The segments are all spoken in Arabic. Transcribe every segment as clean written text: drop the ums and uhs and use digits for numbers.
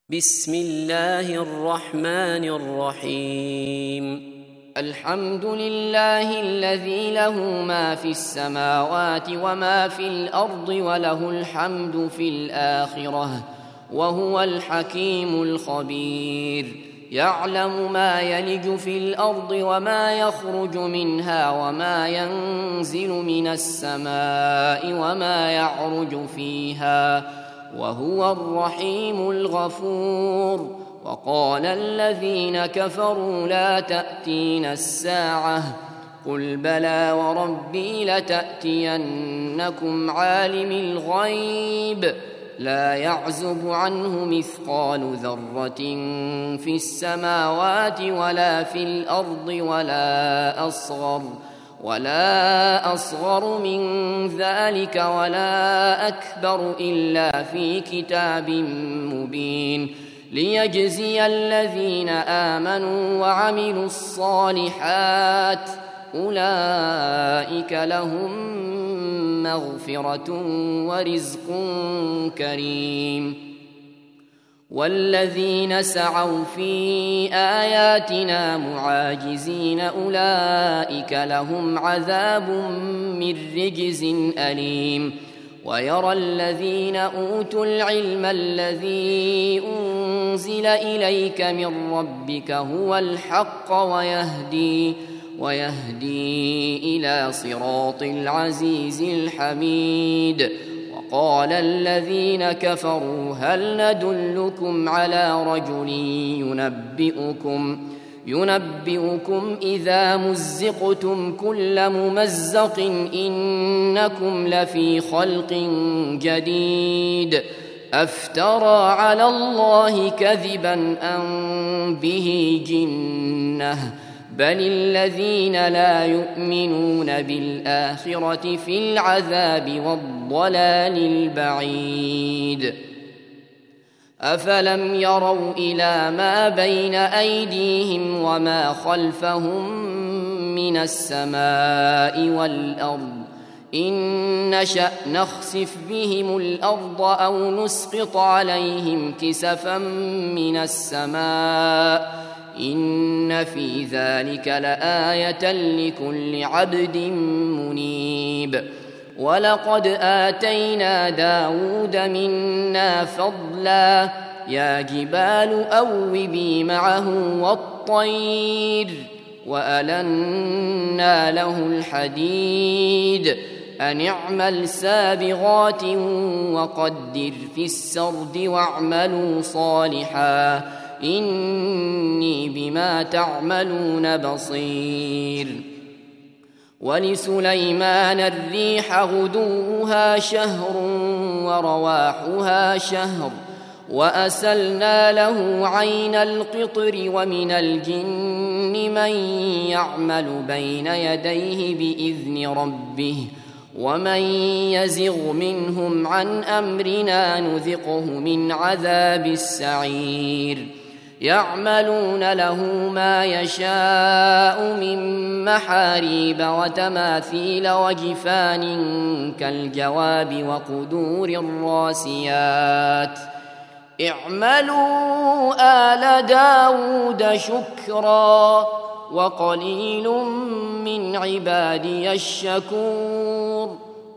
بسم الله الرحمن الرحيم. الحمد لله الذي له ما في السماوات وما في الأرض وله الحمد في الآخرة وهو الحكيم الخبير. يعلم ما يلج في الأرض وما يخرج منها وما ينزل من السماء وما يعرج فيها وهو الرحيم الغفور. وقال الذين كفروا لا تأتينا الساعة قل بلى وربي لتأتينكم عالم الغيب لا يعزب عنه مثقال ذرة في السماوات ولا في الأرض ولا أصغر من ذلك ولا أكبر إلا في كتاب مبين ليجزي الذين آمنوا وعملوا الصالحات أولئك لهم مغفرة ورزق كريم. والذين سعوا في آياتنا معاجزين أولئك لهم عذاب من رجز أليم. ويرى الذين أوتوا العلم الذي أنزل إليك من ربك هو الحق ويهدي إلى صراط العزيز الحميد. وقال الذين كفروا هل ندلكم على رجل ينبئكم إذا مزقتم كل ممزق إنكم لفي خلق جديد أفترى على الله كذبا أم به جنة بل الذين لا يؤمنون بالآخرة في العذاب والضلال البعيد. أفلم يروا إلى ما بين أيديهم وما خلفهم من السماء والأرض إن نشأ نخسف بهم الأرض أو نسقط عليهم كسفا من السماء إن في ذلك لآية لكل عبد منيب. ولقد آتينا داود منا فضلا يا جبال أوبي معه والطير وألنا له الحديد أن اعمل سابغات وقدر في السرد واعملوا صالحا إني بما تعملون بصير. ولسليمان الريح غدوها شهر ورواحها شهر وأسلنا له عين القطر ومن الجن من يعمل بين يديه بإذن ربه ومن يزغ منهم عن أمرنا نذقه من عذاب السعير. يعملون له ما يشاء من محاريب وتماثيل وجفان كالجواب وقدور الراسيات اعملوا آل داود شكرا وقليل من عبادي الشكور.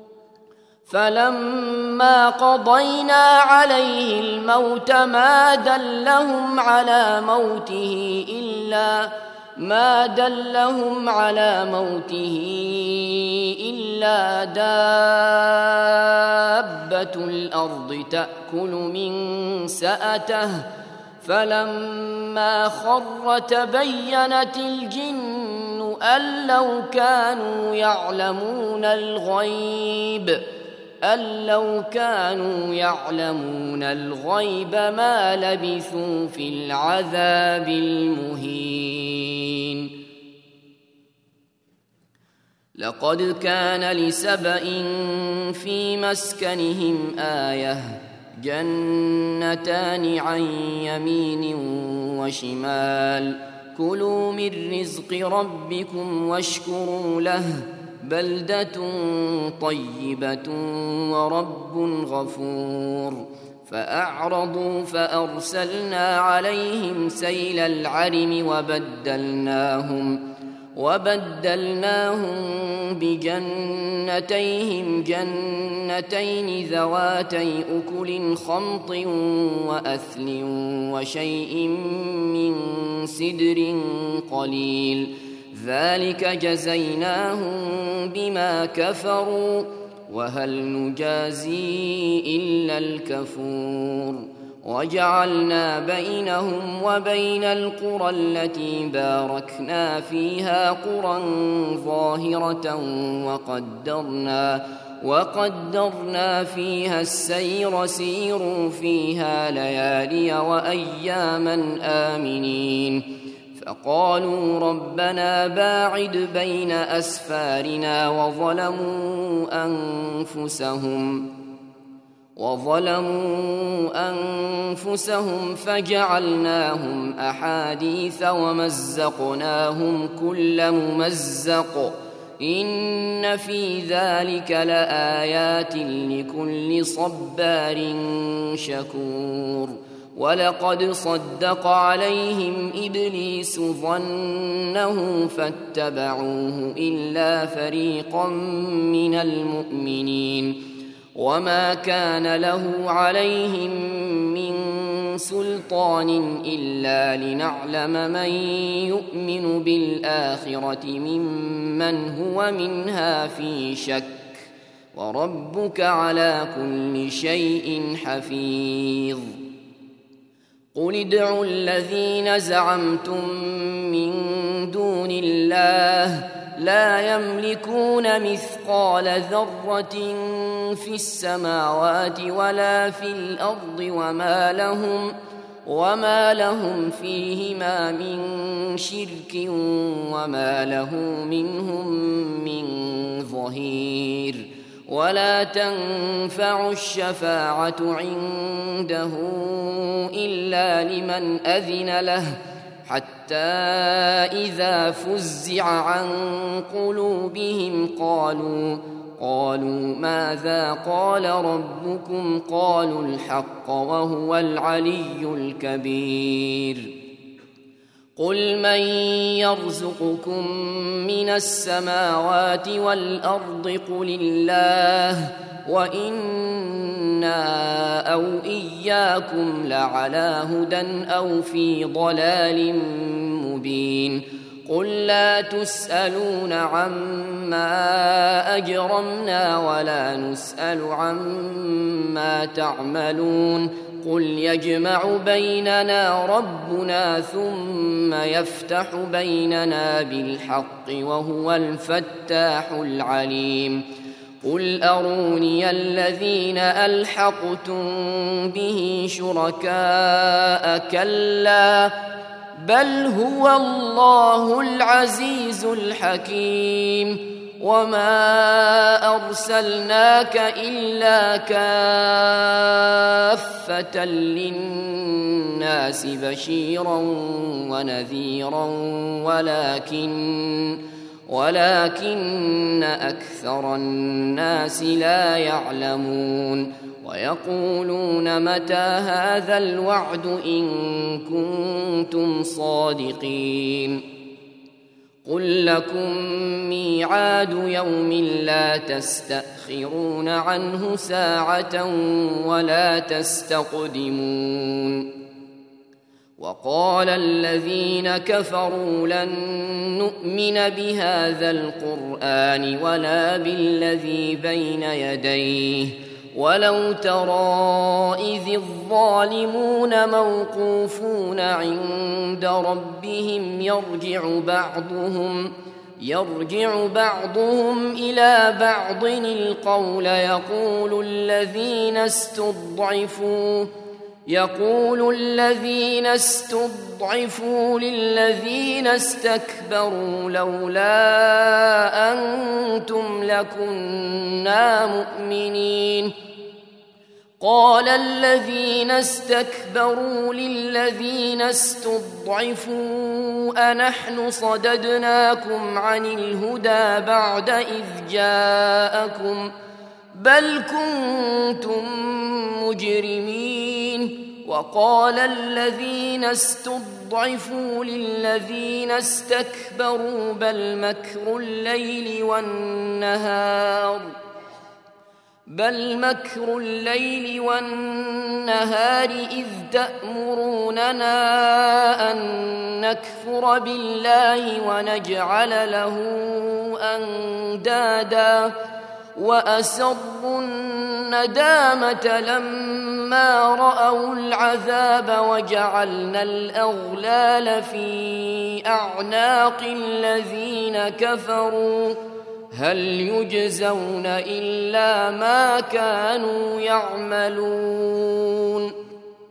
فلما قضينا عليه الموت ما دلهم على موته إلا دابة الأرض تأكل من سأته فلما خر تبينت الجن أن لو كانوا يعلمون الغيب ما لبثوا في العذاب المهين. لقد كان لسبإ في مسكنهم آية جنتان عن يمين وشمال كلوا من رزق ربكم واشكروا له بلدة طيبة ورب غفور. فأعرضوا فأرسلنا عليهم سيل العرم وبدلناهم بجنتيهم جنتين ذواتي أكل خمط وأثل وشيء من سدر قليل ذلك جزيناهم بما كفروا وهل نجازي إلا الكفور وجعلنا بينهم وبين القرى التي باركنا فيها قرى ظاهرة وقدرنا فيها السير سيروا فيها ليالي وأياما آمنين فقالوا ربنا باعد بين أسفارنا وظلموا أنفسهم فجعلناهم أحاديث ومزقناهم كل ممزق إن في ذلك لآيات لكل صبار شكور ولقد صدق عليهم إبليس ظنه فاتبعوه إلا فريقا من المؤمنين وما كان له عليهم من سلطان إلا لنعلم من يؤمن بالآخرة ممن هو منها في شك وربك على كل شيء حفيظ قل ادعوا الذين زعمتم من دون الله لا يملكون مثقال ذرة في السماوات ولا في الأرض وما لهم فيهما من شرك وما له منهم من ظهير ولا تنفع الشفاعة عنده إلا لمن أذن له حتى إذا فزع عن قلوبهم قالوا ماذا قال ربكم قالوا الحق وهو العلي الكبير قل من يرزقكم من السماوات والأرض قل الله وإنا أو إياكم لعلى هدى أو في ضلال مبين قل لا تسألون عما أجرمنا ولا نسأل عما تعملون قل يجمع بيننا ربنا ثم يفتح بيننا بالحق وهو الفتاح العليم قل أروني الذين ألحقتم به شركاء كلا بل هو الله العزيز الحكيم وما أرسلناك إلا كافة للناس بشيرا ونذيرا ولكن أكثر الناس لا يعلمون ويقولون متى هذا الوعد إن كنتم صادقين قل لكم ميعاد يوم لا تستأخرون عنه ساعة ولا تستقدمون وقال الذين كفروا لن نؤمن بهذا القرآن ولا بالذي بين يديه ولو ترى إذ الظالمون موقوفون عند ربهم يرجع بعضهم إلى بعض القول يقول الذين استضعفوا للذين استكبروا لولا أنتم لكنا مؤمنين قال الذين استكبروا للذين استضعفوا أنحن صددناكم عن الهدى بعد إذ جاءكم بل كنتم مجرمين. وقال الذين استضعفوا للذين استكبروا بل مكر الليل والنهار إذ تأمروننا أن نكفر بالله ونجعل له أندادا وأسروا الندامة لما رأوا العذاب وجعلنا الأغلال في أعناق الذين كفروا هل يجزون إلا ما كانوا يعملون.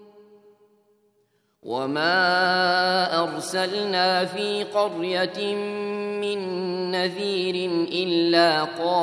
وما أرسلنا في قرية من نذير إلا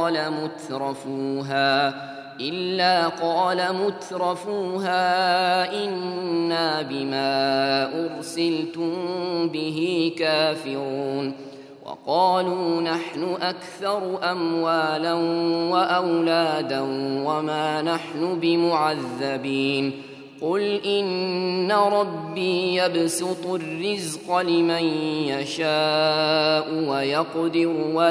قال مترفوها إنا بما أرسلتم به كافرون. وقالوا نحن أكثر أموالا وأولادا وما نحن بمعذبين. قل إن ربي يبسط الرزق لمن يشاء ويقدر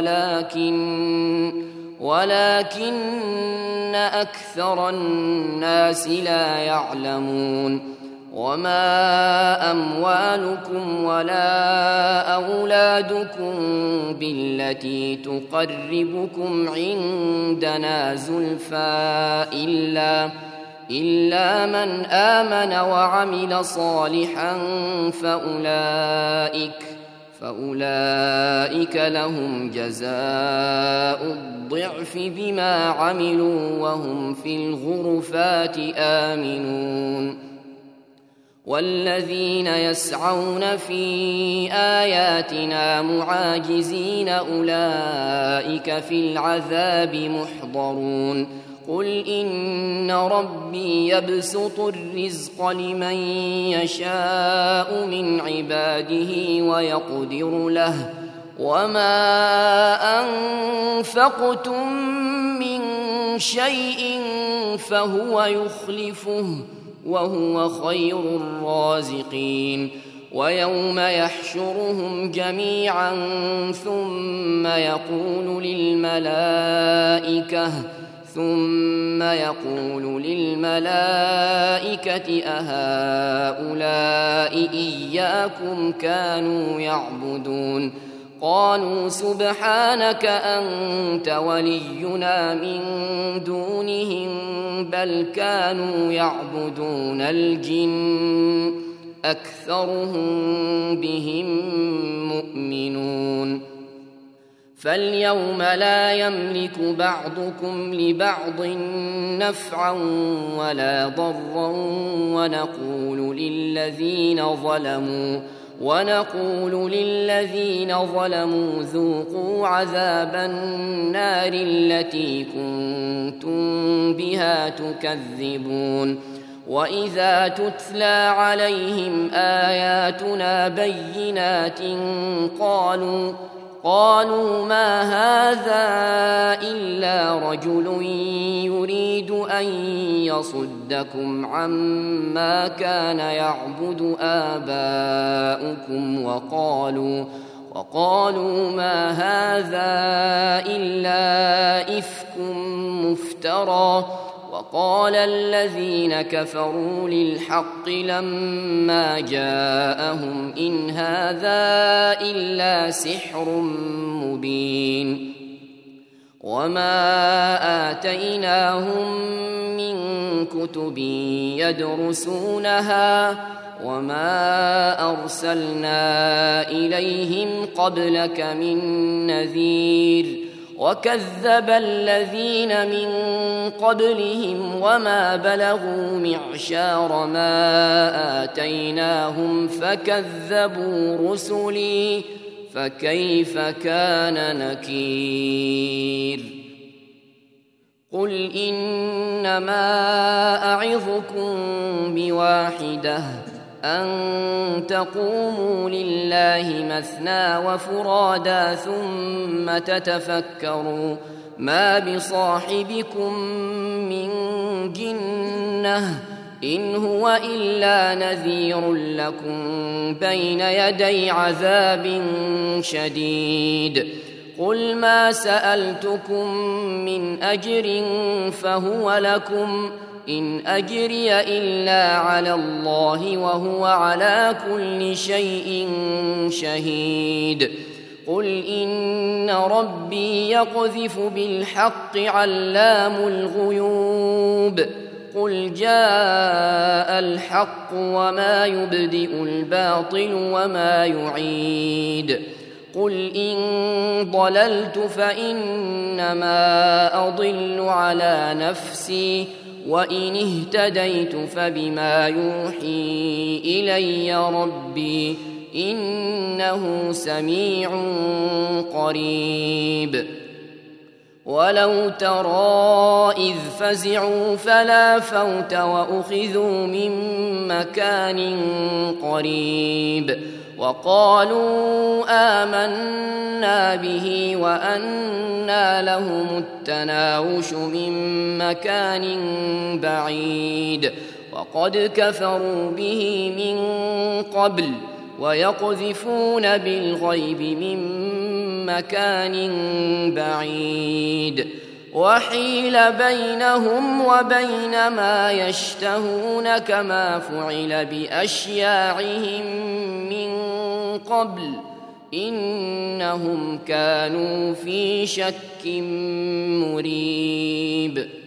ولكن أكثر الناس لا يعلمون. وما أموالكم ولا أولادكم بالتي تقربكم عندنا زلفى إلا من آمن وعمل صالحا فأولئك لهم جزاء الضعف بما عملوا وهم في الغرفات آمنون. والذين يسعون في آياتنا معاجزين أولئك في العذاب محضرون. قل إن ربي يبسط الرزق لمن يشاء من عباده ويقدر له وما أنفقتم من شيء فهو يخلفه وهو خير الرازقين. ويوم يحشرهم جميعا ثم يقول للملائكة أهؤلاء إياكم كانوا يعبدون؟ قالوا سبحانك أنت ولينا من دونهم بل كانوا يعبدون الجن أكثرهم بهم مؤمنون. فاليوم لا يملك بعضكم لبعض نفعا ولا ضرا ونقول للذين ظلموا ذوقوا عذاب النار التي كنتم بها تكذبون. وإذا تتلى عليهم آياتنا بينات قالوا ما هذا إلا رجل يريد أن يصدكم عما كان يعبد آباؤكم وقالوا ما هذا إلا إفك مفترى. وقال الذين كفروا للحق لما جاءهم إن هذا إلا سحر مبين. وما آتيناهم من كتب يدرسونها وما أرسلنا إليهم قبلك من نذير. وكذب الذين من قبلهم وما بلغوا معشار ما آتيناهم فكذبوا رسلي فكيف كان نكير. قل إنما أعظكم بواحدة أن تقوموا لله مثنى وفرادا ما بصاحبكم من جنة إن هو إلا نذير لكم بين يدي عذاب شديد قل ما سألتكم من أجر فهو لكم إن أجري إلا على الله وهو على كل شيء شهيد قل إن ربي يقذف بالحق علام الغيوب قل جاء الحق وما يبدئ الباطل وما يعيد قل إن ضللت فإنما أضل على نفسي وإن اهتديت فبما يوحي إلي ربي إنه سميع قريب ولو ترى إذ فزعوا فلا فوت وأخذوا من مكان قريب وقالوا آمنا به وأنى لهم التناوش من مكان بعيد وقد كفروا به من قبل ويقذفون بالغيب من مكان بعيد وحيل بينهم وبين ما يشتهون كما فعل بأشياعهم من قبل إنهم كانوا في شك مريب